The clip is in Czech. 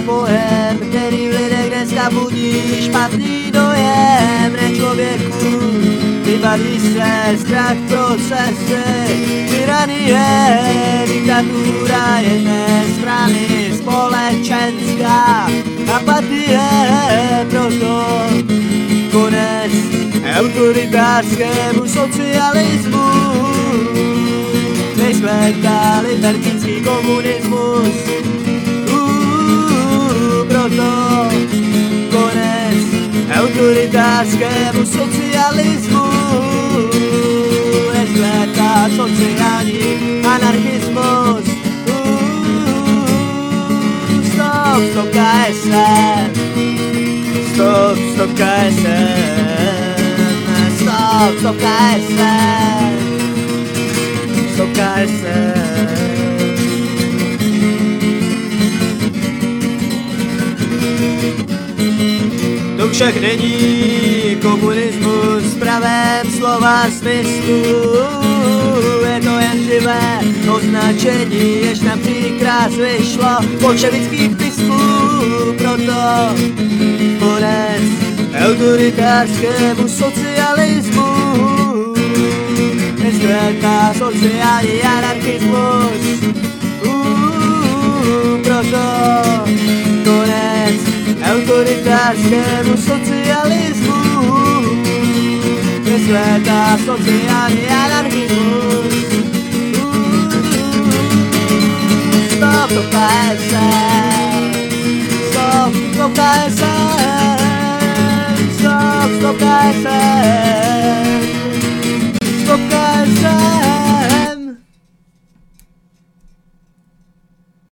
pojem, který v lidech dneska budí špatný dojem. Ne člověku, vybaví se strach, procesy, tyranie, diktatura jedné strany, společenská apatie, proto konec autoritářskému socialismu. Nejsvětá libertický komunismus, proto konec autoritářskému socialismu. Nejsvětá sociální anarchismus. Stop, stop KSM. Stop, stop KSM. Stop, stop KSM. Stop KSM. To však není komunismus v pravém slova smyslu. Je to jen živé označení, jež například vyšlo bolševických pisků. Proto konec autoritářskému socialismu. Nezkvětá sociální anarchismus. Proto konec autoritářskému socialismu. Nezkvětá sociální anarchismus. Stop, stop KSM. Stop, stop KSM. Stop, stop KSM. Stop KSM.